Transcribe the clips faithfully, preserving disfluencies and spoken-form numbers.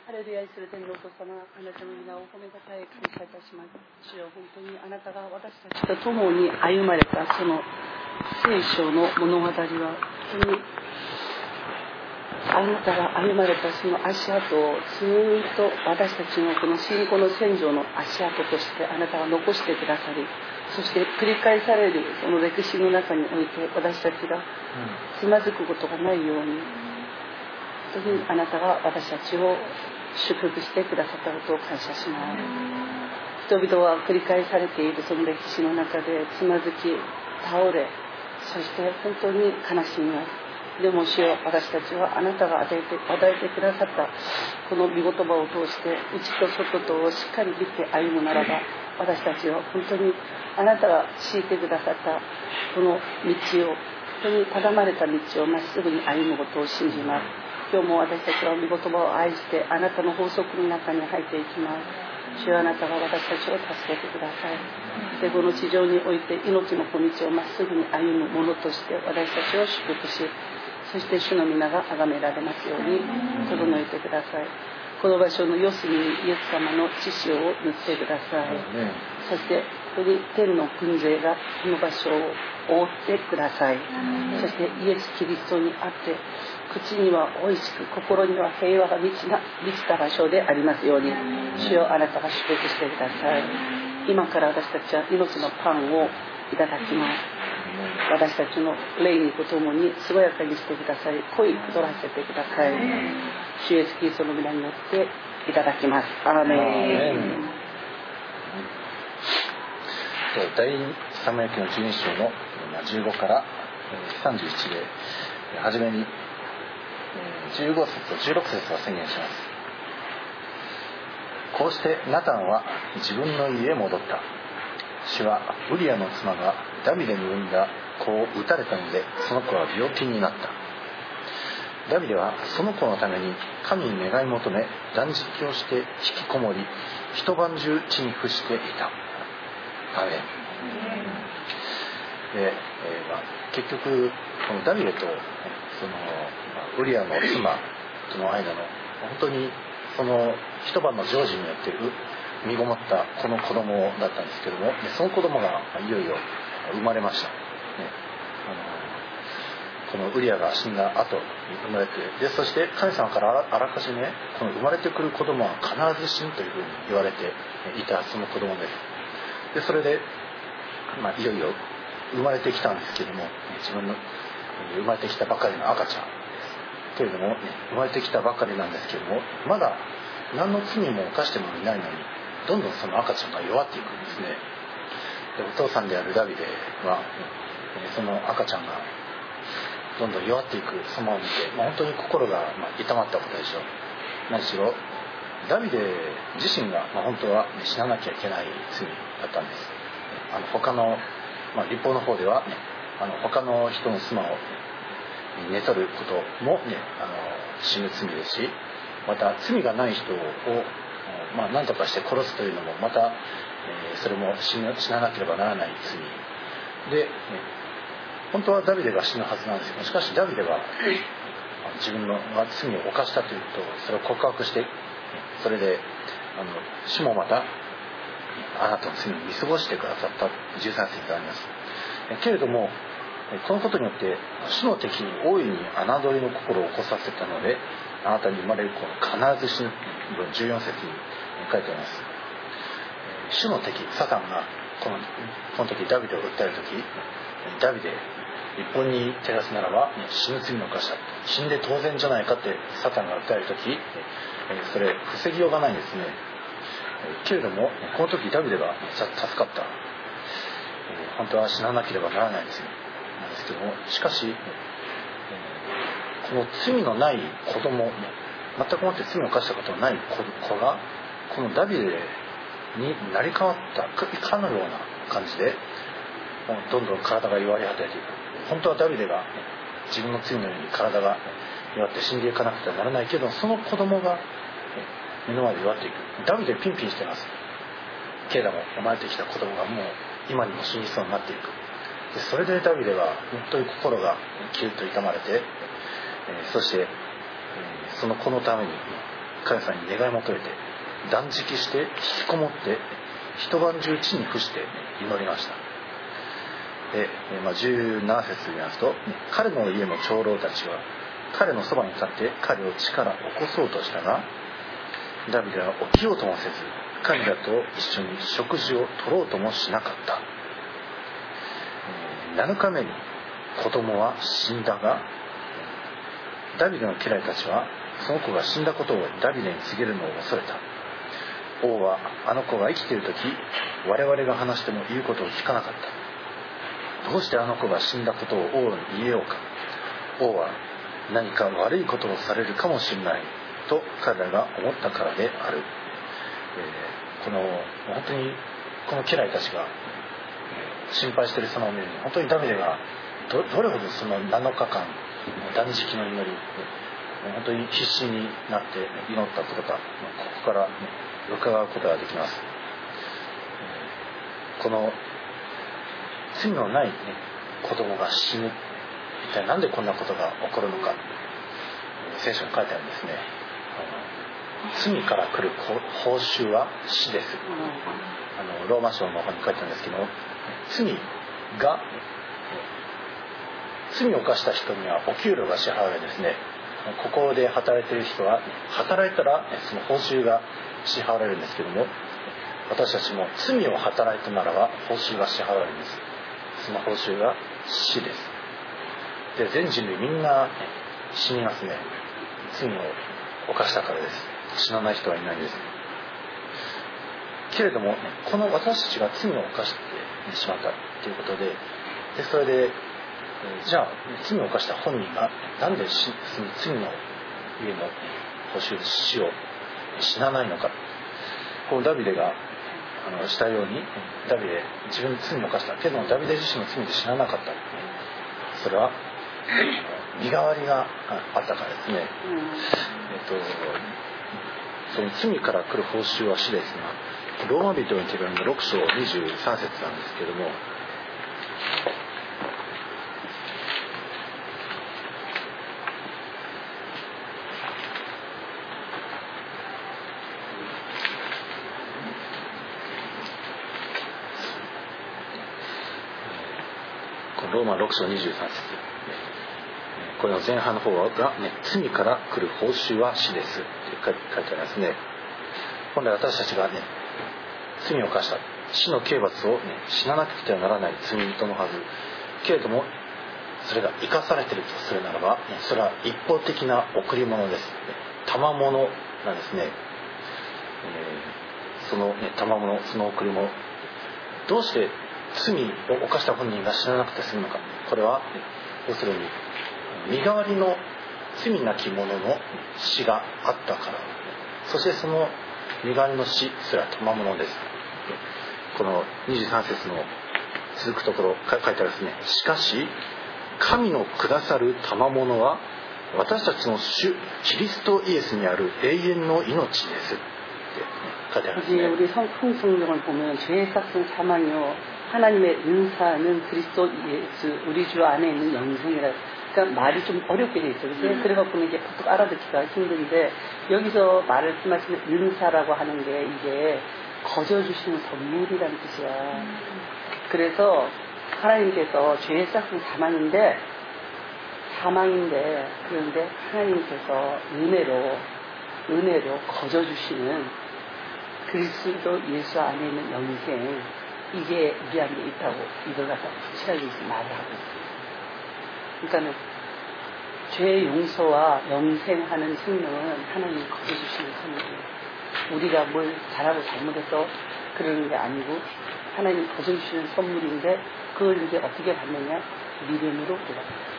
ハレルヤイする天のお父様、あなたの皆を褒めたたえ感謝いたします。主よ、本当にあなたが私たちと共に歩まれたその聖書の物語は、本当にあなたが歩まれたその足跡をずっと私たちのこの信仰の戦場の足跡としてあなたが残してくださり、そして繰り返されるその歴史の中において私たちがつまずくことがないように、本当にあなたが私たちを祝福してくださったことを感謝します。人々は繰り返されているその歴史の中でつまずき倒れ、そして本当に悲しみます。でも主よ、私たちはあなたが与えて、与えてくださったこの御言葉を通して内と外とをしっかり見て歩むならば、私たちは本当にあなたが敷いてくださったこの道を、本当に定まれた道をまっすぐに歩むことを信じます。今日も私たちは御言葉を愛してあなたの法則の中に入っていきます。主よ、あなたが私たちを助けてください。で、この地上において命の小道をまっすぐに歩むものとして私たちを祝福し、そして主の皆が崇められますように整えてください。この場所の四隅にイエス様の血潮を塗ってください。そして本当に天の軍勢がこの場所を覆ってください。そしてイエス・キリストにあって口にはおいしく心には平和が満ちな満ちた場所でありますように、主よ、あなたが祝福してください。今から私たちは命のパンをいただきます。私たちの霊にとともに健やかにしてくださり、恋取らせてください。主イエスキリストの皆によっていただきます。アーメン。 第サムエル記のじゅうに章のじゅうごからさんじゅういちで、はじめにじゅうご節とじゅうろく節を宣言します。こうしてナタンは自分の家へ戻った。主はウリアの妻がダビデに産んだ子を撃たれたので、その子は病気になった。ダビデはその子のために神に願い求め、断食をして引きこもり、一晩中地に伏していた。アーメン。で、えーまあ、結局このダビデとその、まあ、ウリアの妻との間の本当にその一晩の成就によって身ごもったこの子供だったんですけども、ね、その子供がいよいよ生まれました、ね、あのこのウリアが死んだ後に生まれて、でそして神様からあらかじめこの生まれてくる子供は必ず死ぬというふうに言われていたその子供です。でそれで、まあ、いよいよ生まれてきたんですけども、自分の生まれてきたばかりの赤ちゃんですけれども、ね、生まれてきたばかりなんですけども、まだ何の罪も犯してもいないのにどんどんその赤ちゃんが弱っていくんですね。でお父さんであるダビデはその赤ちゃんがどんどん弱っていく様を見て、まあ、本当に心がまあ痛まったことでしょう。何しろダビデ自身がまあ本当は死ななきゃいけない罪だったんです。あの他の、まあ、立法の方では、ね、あの他の人の妻を寝取ることも、ね、あの死ぬ罪ですし、また罪がない人を、まあ、何とかして殺すというのもまた、えー、それも死な、死ななければならない罪で、ね、本当はダビデが死ぬはずなんですけど、しかしダビデは自分の罪を犯したということをそれを告白して、それであの主もまたあなたの罪を見過ごしてくださったじゅうさん節であります。けれどもこのことによって主の敵に大いに侮りの心を起こさせたので、あなたに生まれる子は必ず死ぬとじゅうよん節に書いてあります。主の敵サタンがこの、この時ダビデを訴える時、ダビデ一本に照らすならば死ぬ罪の犯した、死んで当然じゃないかってサタンが訴える時、それ防ぎようがないんですね。けれどもこの時ダビデが助かった。本当は死ななければならないんですよ。なんですけども、しかしこの罪のない子供、全くもって罪を犯したことのない子がこのダビデに成り代わったかのような感じでどんどん体が弱り果てていく。本当はダビデが自分の罪のように体が弱って死んでいかなくてはならないけど、その子供が目の前で弱っていく。ダビデピンピンしてます。けれども生まれてきた子供がもう今にも死にそうになっていく。でそれでダビデは本当に心がキュッと痛まれて、えー、そして、えー、その子のために神様に願い求めて断食して引きこもって一晩中地に伏して祈りました。で、まあ、じゅうなな節に言いますと、彼の家の長老たちは彼のそばに立って彼を地から起こそうとしたが、ダビデは起きようともせず彼らと一緒に食事を取ろうともしなかった。なのかめに子供は死んだが、ダビデの家来たちはその子が死んだことをダビデに告げるのを恐れた。王はあの子が生きている時、我々が話しても言うことを聞かなかった。どうしてあの子が死んだことを王に言えようか。王は何か悪いことをされるかもしれないと彼らが思ったからである。えー、この本当にこの家来たちが心配している様を見るに、本当にダビデが ど, どれほどそのなのかかん断食の祈り、本当に必死になって祈ったことか、ここから伺うことができます。この罪のない、ね、子供が死ぬ、一体なんでこんなことが起こるのか、聖書に書いてあるんですね。罪から来る報酬は死です。あのローマ書の方に書いてあるんですけど、罪が罪を犯した人にはお給料が支払われですね、ここで働いている人は働いたらその報酬が支払われるんですけども、私たちも罪を働いたならば報酬が支払われるんです。その報酬が死です。で、全人類みんな死にますね。罪を犯したからです。死なない人はいないんです。けれども、この私たちが罪を犯してしまったということで、でそれでじゃあ罪を犯した本人がなんでその罪の上の報酬死を死なないのか。こうダビデがあのしたように、ダビデ自分の罪を犯したけどもダビデ自身の罪で死ななかった。それは身代わりがあったからですね。うん、えっとその罪から来る報酬は死ですが、ローマ人の手紙のろく章にじゅうさん節なんですけれども、ローマろく章にじゅうさん節、これの前半の方が、ね、罪から来る報酬は死ですって書いてありますね。本来私たちがね、罪を犯した死の刑罰を、ね、死ななくてはならない罪人のはずけれども、それが生かされているとするならば、ね、それは一方的な贈り物です。賜物なんですね。えー、その、ね、賜物、その贈り物、どうして罪を犯した本人が死ななくて済むのか。これは要するに身代わりの罪なき者の死があったから、そしてその身代わりの死すら賜物です。このにじゅうさん節の続くところ書いてあるですね。しかし神のくださる賜物は私たちの主キリストイエスにある永遠の命ですって書いてあるんですね。 우리 성경을 보면 죄의 싹은 사망이요 하나님의 은사는 그리스도 예수 우리 주 안에 있는 영생이라. 그러니까 말이 좀 어렵게 돼 있어요. 음. 그래갖고는 이게 보통 알아듣기가 힘든데, 여기서 말씀하시는 은사라고 하는 게 이게 거저주시는 선물이라는 뜻이야. 음. 그래서 하나님께서 죄의 싹은 사망인데 사망인데 그런데 하나님께서 은혜로 은혜로 거저주시는 그리스도 예수 안에 있는 영생, 이게 우리 안에 있다고 이걸 갖다 확실하게 말을 하고 있어요. 그러니까는 죄의 용서와 영생하는 생명은 하나님이 거둬주시는 선물이에요. 우리가 뭘 잘하고 잘못해서 그러는 게 아니고 하나님이 거둬주시는 선물인데, 그걸 이제 어떻게 받느냐? 믿음으로 우리가 받아요.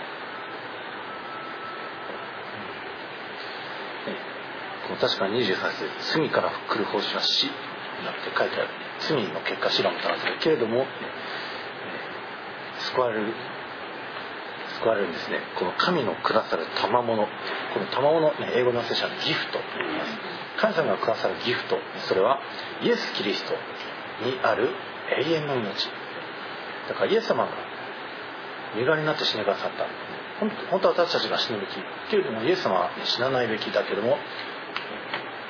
確かににじゅうさん節、罪から来る報酬は死なんて書いてある。罪の結果死がもたらされるけれども、救われる救われるんですね。この神のくださる賜物、この賜物、英語の聖書はギフトと言います。神様がくださるギフト、それはイエス・キリストにある永遠の命だから、イエス様が身代わりになって死んでくださった。本当は私たちが死ぬべきけれども、イエス様は死なないべきだけども、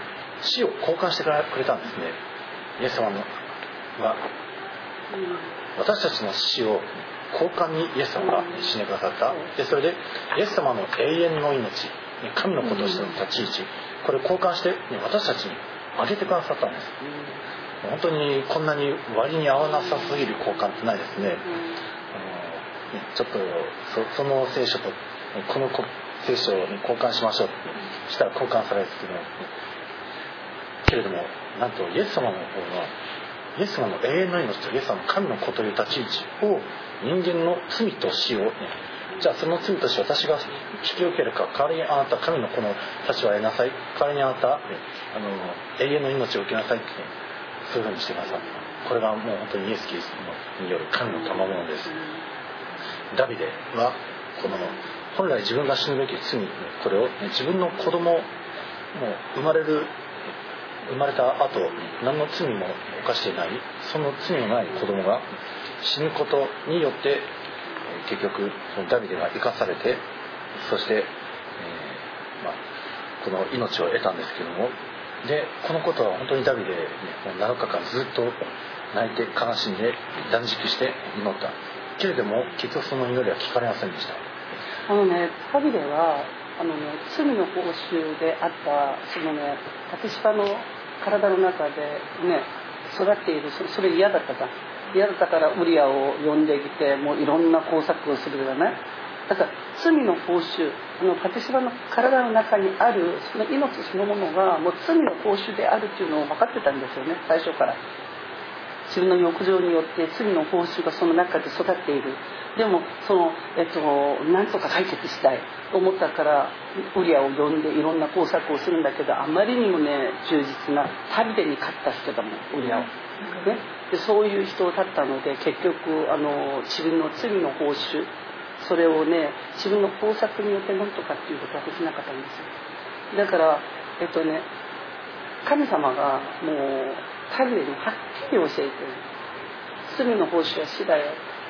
死を交換してくれたんですね。イエス様のは私たちの死を交換にイエス様が死んでくださった。でそれでイエス様の永遠の命、神の子としての立ち位置、これを交換して私たちにあげてくださったんです。本当にこんなに割に合わなさすぎる交換ってないですね。あのちょっと そ, その聖書とこの聖書に交換しましょうってしたら交換されるんですけども、けれどもなんとイエス様の方はイエス様の永遠の命とイエス様の神の子という立ち位置を人間の罪と死を、ね、じゃあその罪と死を私が引き受けるか、代わりにあなた神の子の立場を得なさい、代わりにあなた、ね、あの永遠の命を受けなさいって、ね、そういうふうにしてくださった。これがもう本当にイエス・キリストによる神の賜物です。ダビデはこの本来自分が死ぬべき罪、これを、ね、自分の子供も生まれる生まれた後何の罪も犯していない、その罪のない子供が死ぬことによって結局そのダビデが生かされて、そして、えーまあ、この命を得たんですけども、でこのことは本当にダビデ、ね、もうなのかかんずっと泣いて悲しんで断食して祈ったけれども結局その祈りは聞かれませんでした。 あのね、ダビデはあの、ね、罪の報酬であったそのねバティシバの体の中でね育っている、そ, それ嫌だったか嫌だったからウリアを呼んできてもういろんな工作をするじゃない。だから罪の報酬、あのバティシバの体の中にあるその命そのものがもう罪の報酬であるっていうのを分かってたんですよね、最初から。自分の欲情によって罪の報酬がその中で育っている。でもその、えっと、なんとか解決したいと思ったからウリアを呼んでいろんな工作をするんだけど、あまりにもね忠実なダビデに勝った人だもん、ウリアを、ね、でそういう人だったので結局あの自分の罪の報酬、それをね自分の工作によってなんとかっていうことはできなかったんですよ。だからえっとね神様がもうダビデにはっきり教えてる。罪の報酬は死だよ、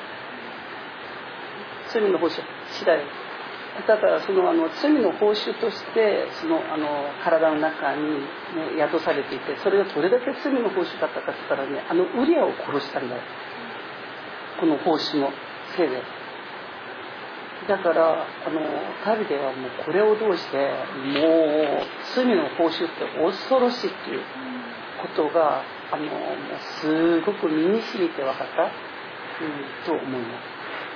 罪の報酬は死だよ。だからそのあの罪の報酬としてそのあの体の中に、ね、宿されていて、それがどれだけ罪の報酬だったかって言ったらね、あのウリアを殺したんだよ、この報酬のせいで。だからあのダビデはもうこれをどうしてもう罪の報酬って恐ろしいっていうことがあのもうすごく身に染みて分かった、うん、と思います。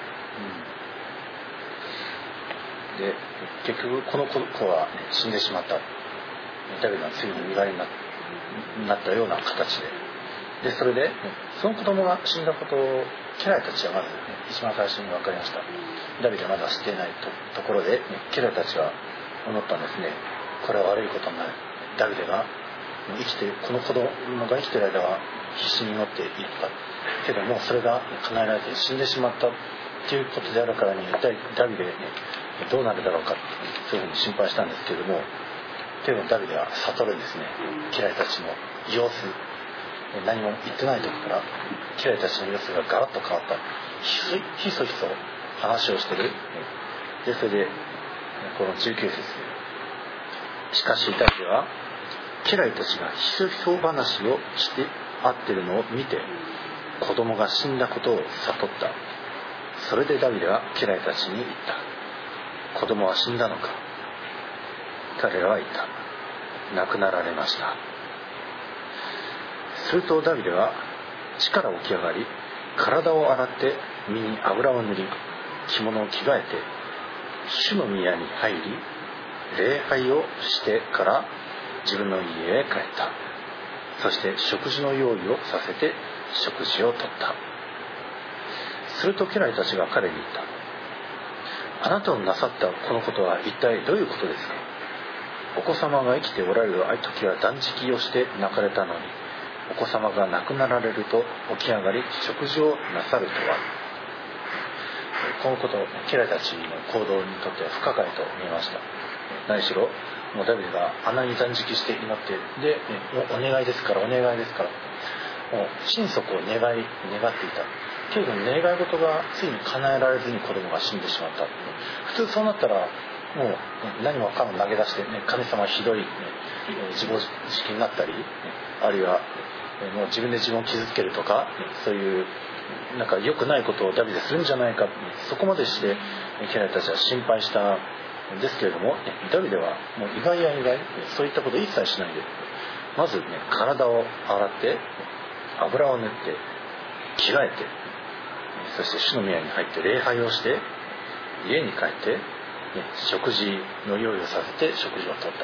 うん、で結局この子は、ね、死んでしまった。ダビデの罪の身代わりになったような形で、でそれでその子供が死んだことを家来たちはまず、ね、一番最初に分かりました。ダビデはまだ知っていない と, ところで、ね、家来たちは思ったんですね。これは悪いことになる。ダビデが生きてこの子供が生きている間は必死に祈っていったけども、それが叶えられて死んでしまったということであるからに、一体ダビデ、ね、どうなるだろうか、そういうふうに心配したんですけれども、でもダビデは悟るんですね。家来たちの様子、何も言ってない時から家来たちの様子がガラッと変わった。ひそひそ話をしている。でそれでこのじゅうきゅう節、しかしダビデは家来たちがひそひそ話をして会っているのを見て子供が死んだことを悟った。それでダビデは家来たちに言った。子供は死んだのか。彼らは言った。亡くなられました。するとダビデは地から起き上がり、体を洗って身に油を塗り、着物を着替えて主の宮に入り、礼拝をしてから自分の家へ帰った。そして食事の用意をさせて食事をとった。すると家来たちが彼に言った。あなたのなさったこのことは一体どういうことですか。お子様が生きておられる時は断食をして泣かれたのに、お子様が亡くなられると起き上がり食事をなさるとは。このこと家来たちの行動にとっては不可解と見えました。何しろもうダビデがあんなに断食して祈ってで、もうお願いですからお願いですからもう心底を願い願っていたけれども、願い事がついに叶えられずに子供が死んでしまった。普通そうなったらもう何もかも投げ出して、ね、神様はひどい、ね、自暴自棄になったり、あるいはもう自分で自分を傷つけるとか、そういうなんか良くないことをダビデするんじゃないか、そこまでして家来たちは心配したんですけれども、ダビデはもう意外や意外そういったことを一切しないで、まずね体を洗って油を塗って着替えて、そして主の宮に入って礼拝をして、家に帰って、ね、食事の用意をさせて食事をとった、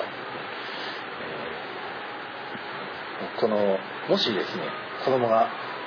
えー、このもしですね子供が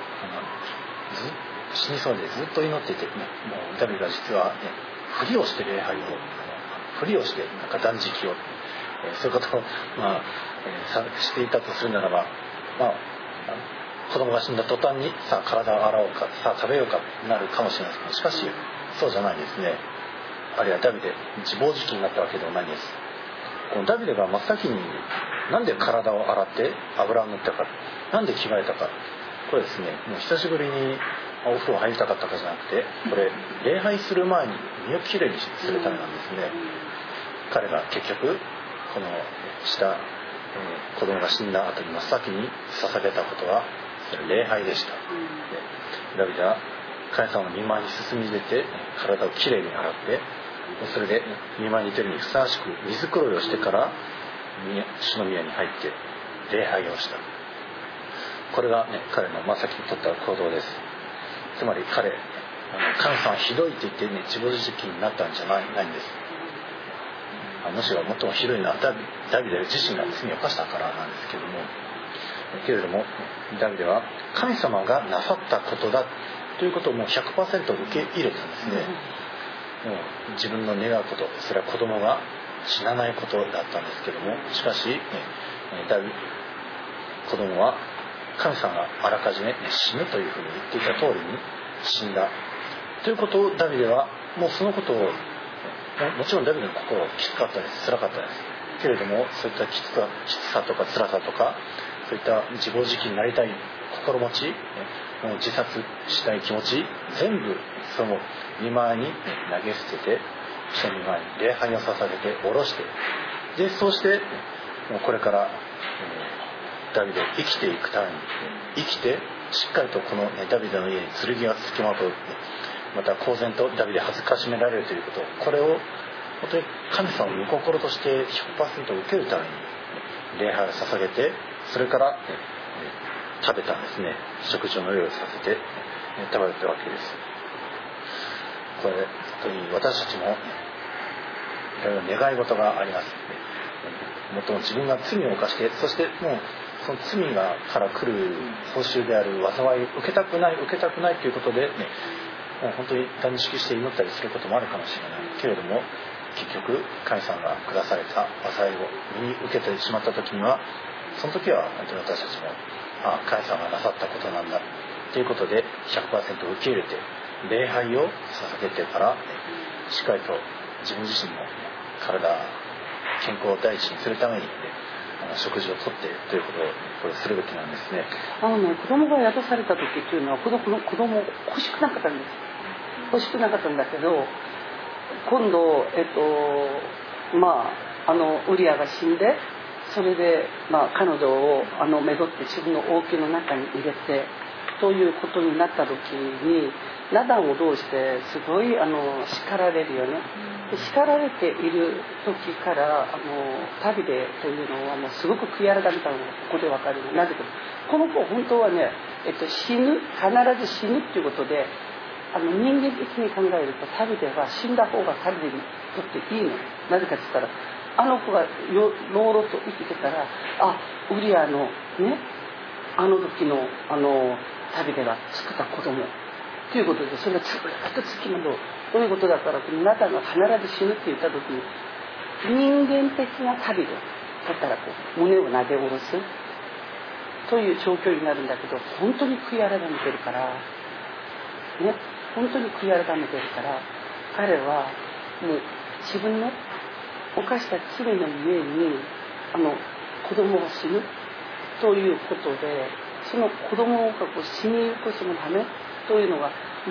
ず死にそうでずっと祈っていて、ね、もうダビデが実は、ね、ふりをして礼拝をふりをしてなんか断食を、えー、そういうことを、まあえー、していたとするならば、まあ子供が死んだ途端にさあ体を洗おうか、さあ食べようかになるかもしれません。しかしそうじゃないですね。あるいはダビデ自暴自棄になったわけではないんです。このダビデが真っ先になんで体を洗って油を塗ったか、なんで着替えたか、これですねもう久しぶりにお風呂入りたかったかじゃなくて、これ礼拝する前に身をきれいにするためなんですね。彼が結局このした、えー、子供が死んだ後に真っ先に捧げたことはそれ礼拝でした。ダビデは神様の御前に進み出て体をきれいに洗って、それで御前に出るにふさわしく水黒いをしてから主の宮に入って礼拝をした。これが、ね、彼の真っ先に取った行動です。つまり彼、あの神様はひどいって言って、ね、自暴自棄になったんじゃない、ないんです。むしろ最もひどいのはダビデ自身が罪を犯したからなんですけれども、けれどもダビデは神様がなさったことだということをもう ひゃくパーセント 受け入れたんですね。もう自分の願うこと、それは子供が死なないことだったんですけども、しかし、ね、ダビ子供は神様があらかじめ、ね、死ぬというふうに言っていた通りに死んだということをダビデはもうそのことを も, もちろんダビデの心はきつかったです、辛かったですけれども、そういったきつさ、きつさとか辛さとか、そういった自暴自棄になりたい心持ち、もう自殺したい気持ち、全部その御前に投げ捨てて、主の御前に礼拝を捧げて下ろして、でそうしてもうこれから、えー、ダビデ生きていくために生きてしっかりとこの、ね、ダビデの家に剣がつきまとう、また公然とダビデ恥ずかしめられるということ、これを本当に神様の御心として ひゃくパーセント 受けるために礼拝を捧げて、それから、ね、食べたんですね。食事の用意をさせて、ね、食べたわけです。これ本当に私たちもいろいろ願い事があります。もっとも自分が罪を犯して、そしてもうその罪がから来る報酬である災いを受けたくない受けたくないということで、ね、もう本当に断食して祈ったりすることもあるかもしれないけれども、結局神様が下された災いを身に受けてしまった時には、その時は本当に私たちもあ神様がなさったことなんだということで ひゃくパーセント 受け入れて礼拝を捧げてから、しっかりと自分自身の体健康を第一にするために、ね、食事をとってということをこれするべきなんですね。 あのね、子供が宿された時っていうのは子供子供欲しくなかったんです。欲しくなかったんだけど、今度えっとまああのウリアが死んで、それでまあ彼女をあのめどって自分の王宮の中に入れてということになった時に、ナダンをどうしてすごいあの叱られるよね。で叱られている時からあのダビデというのはもうすごく悔い改めたのがここで分かるの。なぜかこの子本当はね、えっと、死ぬ必ず死ぬっていうことで、あの人間的に考えるとダビデは死んだ方がダビデにとっていいの。なぜかって言ったら、あの子が朗々と生きてたら、あウリアのねあの時のあのダビデが作った子供ということで、それがずっとつきまとうということだから、ナダンが必ず死ぬって言った時に、人間的なダビデだったらこう胸を投げ下ろすという状況になるんだけど、本当に悔い改めてるからね、本当に悔い改めてるから彼はもう自分の犯した罪のゆえにあの子供が死ぬということで、その子供がこう死にゆくそのためというのがもう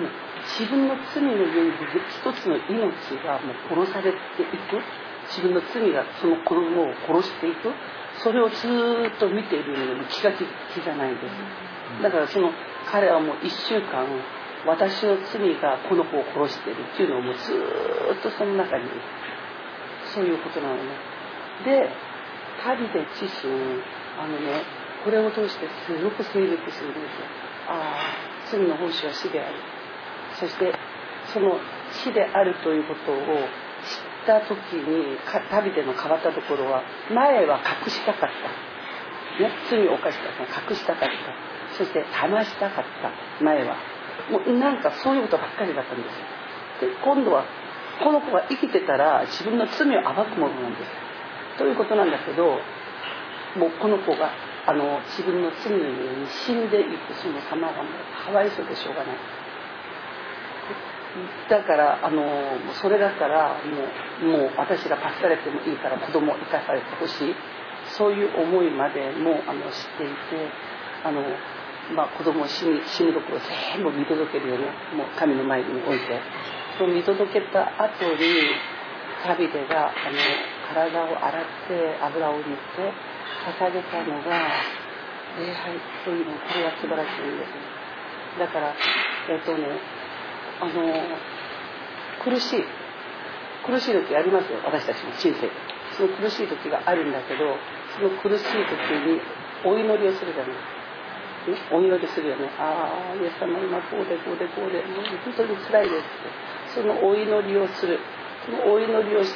自分の罪の上に一つの命がもう殺されていく、自分の罪がその子供を殺していく、それをずーっと見ているのに気が気じゃないんです。だからその彼はもう一週間私の罪がこの子を殺しているっていうのをもうずーっとその中に、そういうことなのね。で、旅で自身あのね、これを通してすごく成熟するんですよ。ああ、罪の報酬は死である。そしてその死であるということを知った時に、旅での変わったところは、前は隠したかった、ね、罪を犯したから隠したかった、そして騙したかった。前はもうなんかそういうことばっかりだったんですよ。で、今度はこの子が生きてたら自分の罪を暴くものなんですということなんだけど、もうこの子があの自分の罪のように死んでいくその様がもうかわいそうでしょうがない。だからあのそれだからもう、もう私が罰されてもいいから子供を生かされてほしい、そういう思いまでもあの知っていて、あの、まあ、子供を死に死ぬところ全部見届けるよね、もう神の前に置いて、その見届けた後にタビデがあの体を洗って油を塗って捧げたのが礼拝というの、これは素晴らしいんです。だからえっとねあの苦しい苦しい時ありますよ、私たちの人生で。その苦しい時があるんだけど、その苦しい時にお祈りをするじゃない、ね、お祈りするよね。ああ、イエス様今こうでこうでこうでもう本当に辛いですって、そのお祈りをする。そのお祈りをして、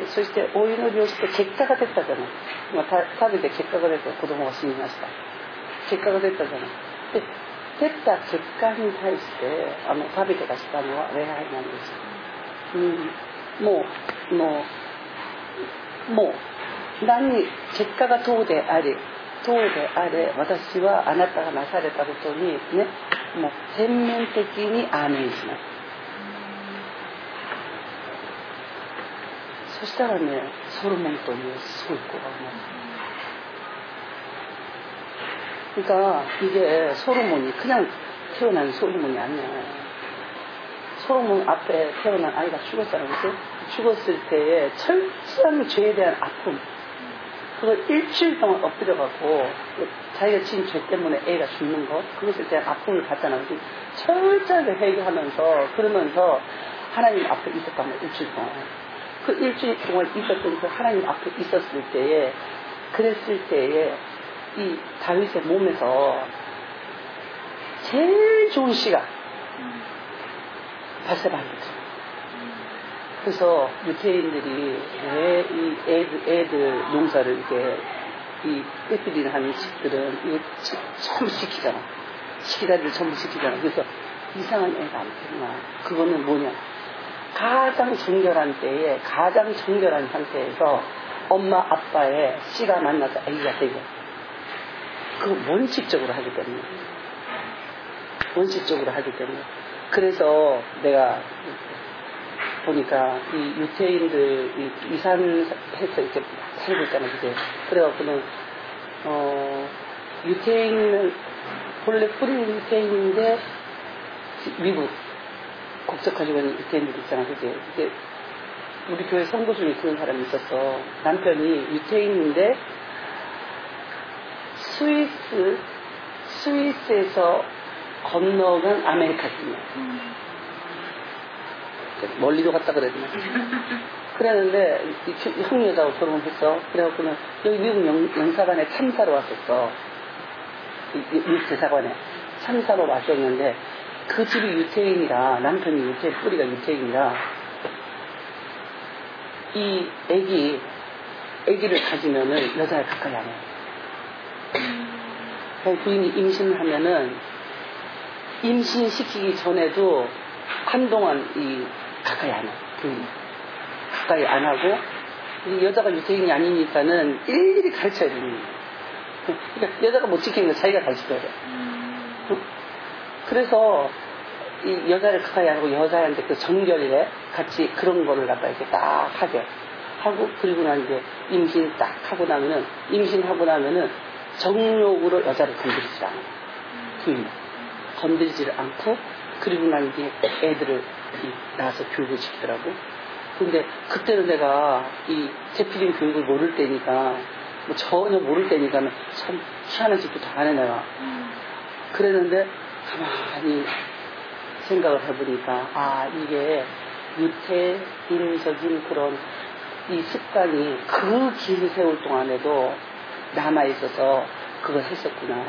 そしてお祈りをして結果が出たじゃない。今食べて結果が出て子供が死にました。結果が出たじゃない。で出た結果に対してあの食べてがしたのは礼拝なんです、うん、もうもうもう何に結果がどうであれどうであれ、私はあなたがなされたことにね、もう全面的にアーメンします。そしたらね、ソロモンというすごい子がいます。그러니까 이게 솔로몬이 그냥 태어난 솔로몬이 아니야. 솔로몬 앞에 태어난 아이가 죽었잖아, 그치? 죽었을 때에 철저한 죄에 대한 아픔, 그걸 일주일 동안 엎드려갖고 자기가 지은 죄 때문에 애가 죽는 것, 그것에 대한 아픔을 받잖아. 철저하게 회개하면서 그러면서 하나님 앞에 있었단 말이야, 일주일 동안. 그 일주일 동안 있었던 그 하나님 앞에 있었을 때에, 그랬을 때에 이 다윗의 몸에서 제일 좋은 씨가 발세바한 거죠. 그래서 유태인들이 왜 이 애들, 애들 농사를 이렇게 이 떼뿌리는 하는 집들은 이거 전부 시키잖아. 시키다들 전부 시키잖아. 그래서 이상한 애가 안 태어나. 그거는 뭐냐? 가장 정결한 때에 가장 정결한 상태에서 엄마 아빠의 씨가 만나서 애기가 되게. 그 원칙적으로 하기 때문에 원칙적으로 하기 때문에 그래서 내가 보니까 이 유태인들 이 이산해서 이렇게 살고 있잖아요, 그제. 그래갖고는 어 유태인은 본래 뿌리는 유태인인데 미국 국적 가지고 있는 유태인들 있잖아, 그제. 이제 우리 교회 성도 중에 그런 사람이 있었어. 남편이 유태인인데 스위스, 스위스에서 건너간 아메리카인이야. 음. 멀리도 갔다 그랬나. 그랬는데, 형 여자하고 결혼했어. 그래갖고는 여기 미국 영, 영사관에 참사로 왔었어. 미국 대사관에. 참사로 왔었는데, 그 집이 유태인이라, 남편이 유태인, 뿌리가 유태인이라, 이 애기, 애기를 가지면은 여자를 가까이 안 해. 부인이 임신을 하면은 임신시키기 전에도 한동안 이 가까이 안 해. 부인이 가까이 안 하고, 이 여자가 유태인이 아니니까는 일일이 가르쳐야 되는 거예요. 그러니까 여자가 못 지키는 거 자기가 가르쳐야 돼. 그래서 이 여자를 가까이 안 하고 여자한테 그 정결에 같이 그런 거를 갖다 이렇게 딱 하게 하고, 그리고 난 이제 임신 딱 하고 나면은 임신하고 나면은 정욕으로 여자를 건드리지 않아요. 부인 건드리지를 않고 그리고 난 이제 애들을 낳아서 교육을 시키더라고. 근데 그때는 내가 이 제필인 교육을 모를 때니까 뭐 전혀 모를 때니까 참 희한한 짓도 다 하네 내가. 그랬는데 가만히 생각을 해보니까 아 이게 유태인적인 그런 이 습관이 그 긴 세월 동안에도 남아있어서 그걸 했었구나.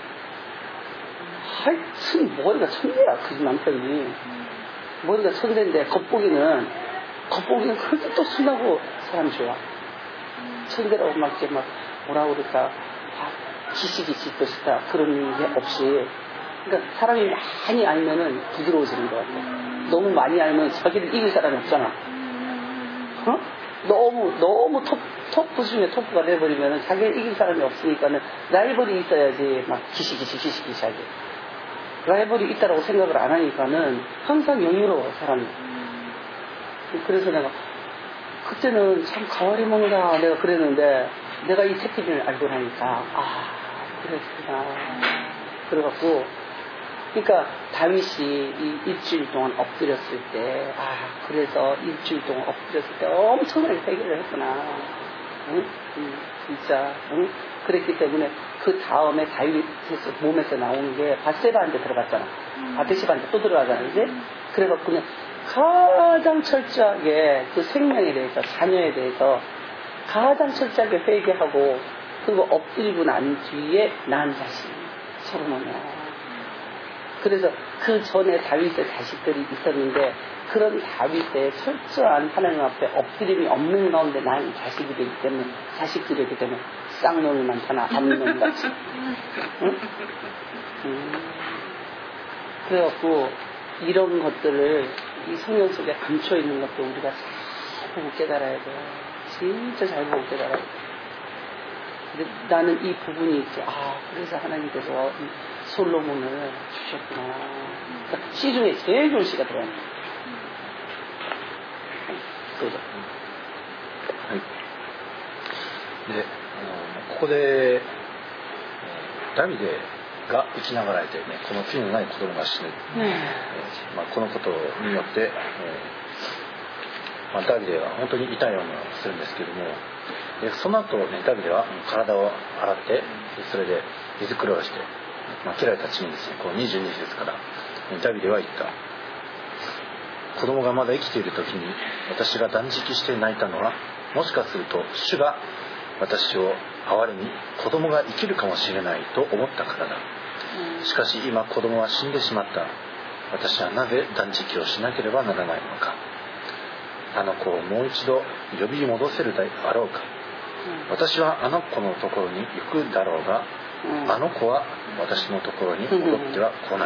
하여튼 머리가 천재야 그 남편이. 머리가 천재인데 겉보기는 겉보기는 그렇게 또 순하고 사람 좋아. 천재라고 막 이렇게 막 뭐라고 그럴까 아, 기시기시 것이다 그런 게 없이. 그러니까 사람이 많이 알면은 부드러워지는 것 같아. 너무 많이 알면 자기를 이길 사람이 없잖아. 어? 너무 너무 톱, 토프 중에 토프가 돼버리면은 자기를 이길 사람이 없으니까는 라이벌이 있어야지 막 기시기시 기시기시하게. 라이벌이 있다라고 생각을 안 하니까는 항상 여유로워 사람이. 그래서 내가 그때는 참 가와리 먹는다 내가 그랬는데 내가 이 세피를 알고 나니까 아 그랬구나. 그래갖고 그러니까 다윗이 이 일주일 동안 엎드렸을 때 아 그래서 일주일 동안 엎드렸을 때 엄청나게 회개를 했구나. 응? 응, 진짜 응? 그랬기 때문에 그 다음에 다윗에서 몸에서 나오는 게 바세바한테 들어갔잖아. 음. 바세바한테 또 들어가잖아 이제. 그래갖고 그냥 가장 철저하게 그 생명에 대해서 자녀에 대해서 가장 철저하게 회개하고 그리고 엎드리고 난 뒤에 난 자신 서로는요. 그래서 그 전에 다윗의 자식들이 있었는데 그런 다윗의 철저한 하나님 앞에 엎드림이 없는 가운데 난 자식이 되기 때문에 자식들이기 때문에 쌍놈이 많잖아. 암놈 같이. 응? 음. 그래갖고 이런 것들을 이 성경 속에 감춰 있는 것도 우리가 잘 보고 깨달아야 돼. 진짜 잘 보고 깨달아야 돼. 근데 나는 이 부분이 있지. 아 그래서 하나님께서 이 솔로몬을 주셨구나. 그러니까 시 중에 제일 좋은 시가 들어요. 그죠? で、ここでダビデが生きながらえて、ね、この罪のない子供が死ぬ、ねまあ、このことによって、えーまあ、ダビデは本当に痛い思いをするんですけども、でその後、ね、ダビデは体を洗ってそれで水くれをして、まあ、切られた血にですねこうにじゅうに節からダビデは言った。子供がまだ生きている時に私が断食して泣いたのはもしかすると主が私を憐れみ子供が生きるかもしれないと思ったからだ。しかし今子供は死んでしまった。私はなぜ断食をしなければならないのか。あの子をもう一度呼び戻せるだろうか。私はあの子のところに行くだろうが、あの子は私のところに戻っては来ない。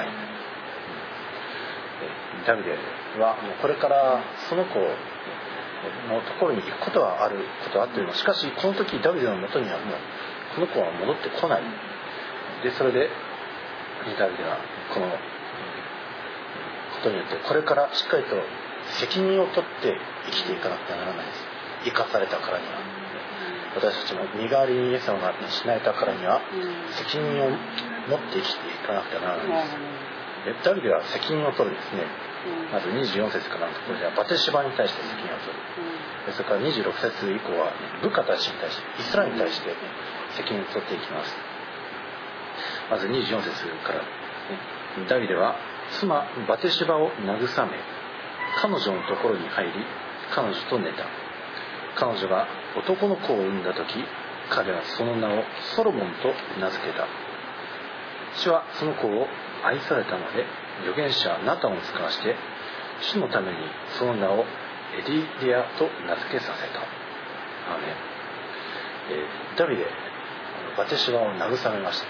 ダビデはもうこれからその子のところに行くことはあることはあっても、しかしこの時ダビデのもとにはもうこの子は戻ってこない。でそれでダビデはこのことによってこれからしっかりと責任を取って生きていかなくてはならないです。生かされたからには、私たちも身代わりにイエス様が死なれたからには責任を持って生きていかなくてはならないです。ダビデは責任を取るんですね。まずにじゅうよん節からのところではバテシバに対して責任を取る。それからにじゅうろく節以降は部下たちに対してイスラエルに対して責任を取っていきます。まずにじゅうよん節から、ダビデは妻バテシバを慰め彼女のところに入り彼女と寝た。彼女が男の子を産んだ時彼はその名をソロモンと名付けた。主はその子を愛されたので預言者ナタンを使わして主のためにその名をエリレアと名付けさせた。アーメン。えー、ダビデバテシバを慰めました。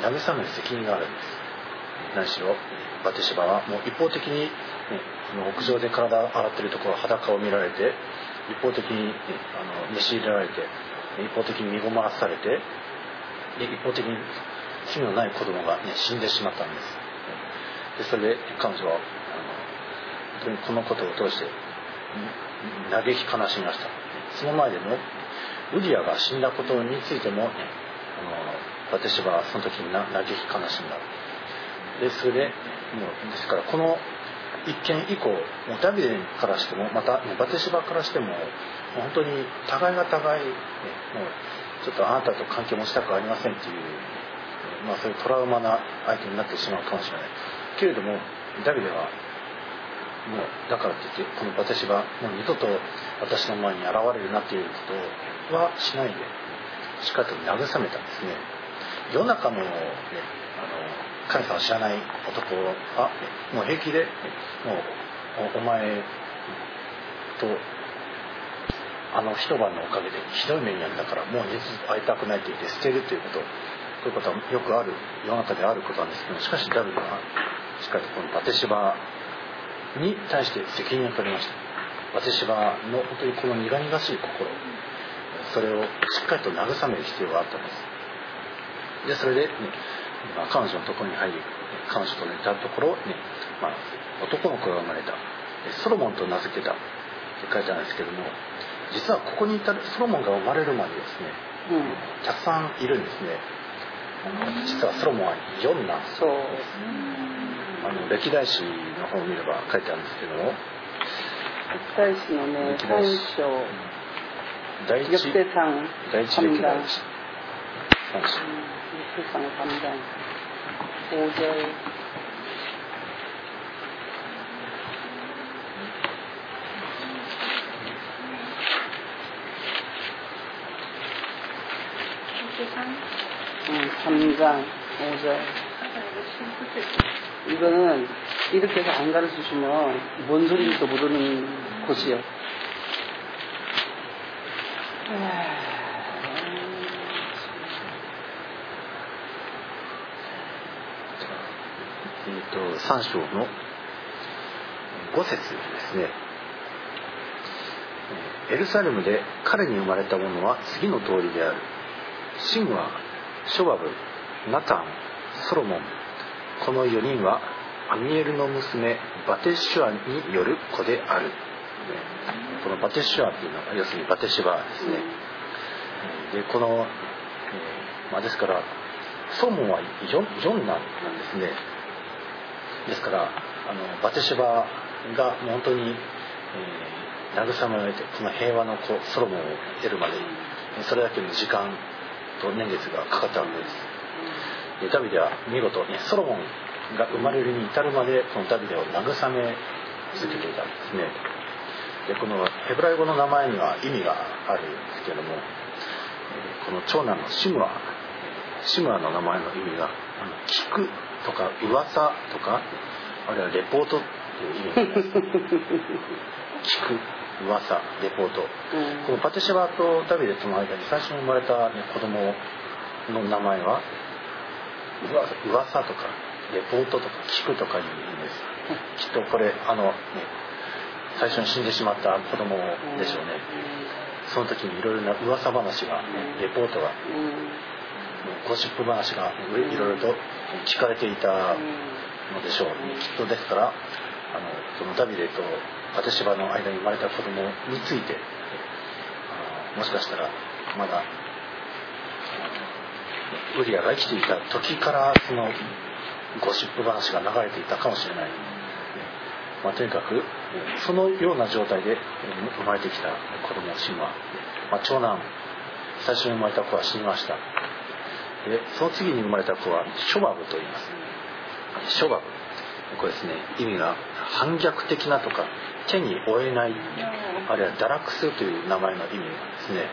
慰める責任があるんです。何しろバテシバはもう一方的に、ね、屋上で体を洗っているところ裸を見られて一方的に、ね、あの召し入れられて一方的に身ごまらされて一方的に罪のない子供が、ね、死んでしまったんです。でそれで彼女はあの本当にこのことを通して嘆き悲しみました。その前でもウリアが死んだことについても、ね、あのバテシバはその時に嘆き悲しんだ。でそれでうですからこの一件以降、もうダビデからしてもまたバテシバからしても本当に互いが互い、ね、もうちょっとあなたと関係持ちたくありませんっていう、まあ、そういうトラウマな相手になってしまうかもしれないけれども、ダビデはもうだからといってこのバテシバもう二度と私の前に現れるなっていうことはしないでしっかりと慰めたんですね。世の中の、ね、あの神様を知らない男は、ね、もう平気で、ね、もう お, お前とあの一晩のおかげでひどい目に遭ったからもう二度と会いたくないと言って捨てるということ、こういうことはよくある世の中であることなんですけど、しかしダビデはしっかりとこのバテシバに対して責任を取りました。バテシバの本当にこの苦々しい心、それをしっかりと慰める必要があったんです。でそれで、ね、まあ、彼女のところに入り、彼女と寝たところ、ね、まあ、男の子が生まれた、ソロモンと名付けたって書いてあるんですけども、実はここに至るソロモンが生まれるまでですね、うん、たくさんいるんですね。あの実はソロモンはよん男、そうあの歴代史の方を見れば書いてあるんですけども、 歴代史のね、さん章、 第一第一歴代史さん章、 세상삼 장 오 절 응, 삼 장 오 절 이거는 이렇게 해서 안 가르쳐주면 뭔 소리인지도 모르는 곳이요. さん章のご節ですね。エルサレムで彼に生まれた者は次の通りである。シムはショバブ、ナタン、ソロモン、このよにんはアミエルの娘バテシュアによる子である。このバテシュアというのは要するにバテシバですね。でこの、まあ、ですからソロモンはジョンなんですね。ですからあのバテシバが本当に、えー、慰められてこの平和の子ソロモンを得るまでにそれだけの時間と年月がかかったわけです。でダビデは見事にソロモンが生まれるに至るまでこのダビデを慰め続けていたんですね。でこのヘブライ語の名前には意味があるんですけれども、この長男のシムアシムアの名前の意味が聞くとか噂とかあるいはレポートっていう意味があります聞く噂レポート、うん、このバテシバとダビデとの間に最初に生まれた、ね、子供の名前は噂とかレポートとか聞くとかいう意味です。きっとこれあの、ね、最初に死んでしまった子供でしょうね。その時にいろいろな噂話が、ね、レポートが、ゴシップ話がいろいろと聞かれていたのでしょう、ね、きっとですからあのそのダビデとバテシバの間に生まれた子供についてもしかしたらまだウリアが生きていた時からそのゴシップ話が流れていたかもしれない、まあ、とにかくそのような状態で生まれてきた子供シムは、まあ、長男最初に生まれた子は死にました。でその次に生まれた子はショバブと言います。ショバブこれですね、意味が反逆的なとか手に負えない、あるいは堕落するという名前の意味なんですね。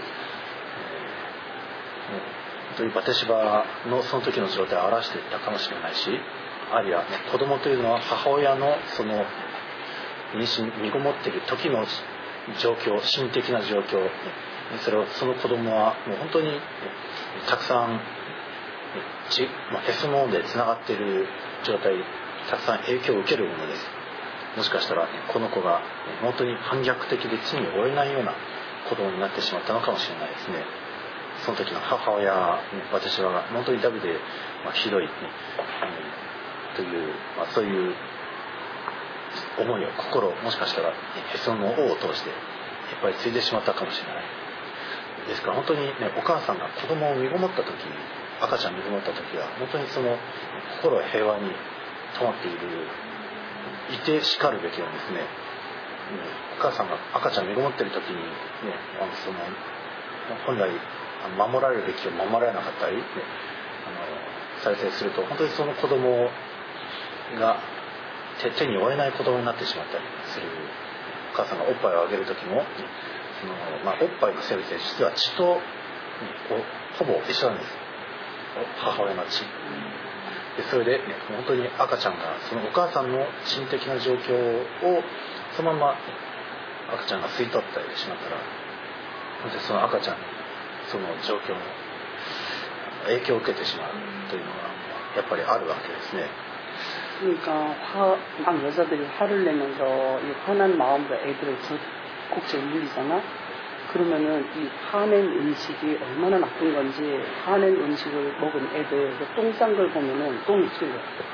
というバテシバのその時の状態を表していたかもしれないし、あるいは、ね、子供というのは母親のその身ごもっている時の状況、心的な状況、それをその子供はもう本当にたくさん血、まあ、へその緒でつながっている状態、たくさん影響を受けるものです。もしかしたらこの子が本当に反逆的で地に負えないような子供になってしまったのかもしれないですね。その時の母親、私は本当にダビデ、まあ、ひどい、ね、という、まあ、そういう思いを心をもしかしたらへその緒を通してやっぱりついてしまったかもしれない。ですから本当にね、お母さんが子供を身ごもった時、赤ちゃんを身ごもった時は本当にその心を平和に止まっている、いてしかるべきなんですね。お母さんが赤ちゃん身ごもっている時に、ね、あのその本来守られるべきを守られなかったり、ね、あのされたりすると、本当にその子供が手に負えない子供になってしまったりする。お母さんがおっぱいをあげる時も、その、まあ、おっぱいの成分って実は血と、ね、ほぼ一緒なんです。母親の血で、それで、ね、本当に赤ちゃんがそのお母さんの心的な状況をそのまま赤ちゃんが吸い取ったりしまったら、本当にその赤ちゃんにその状況の影響を受けてしまうというのがやっぱりあるわけですね。 그러니까 화, 막 여자들이 화를 내면서 이 화난 마음으로 애들을 곡지에 물리잖아. 그러면은 이 화낸 음식이 얼마나 나쁜 건지, 화낸 음식을 먹은 애들 똥 싼 걸 보면은 똥이 튀어요.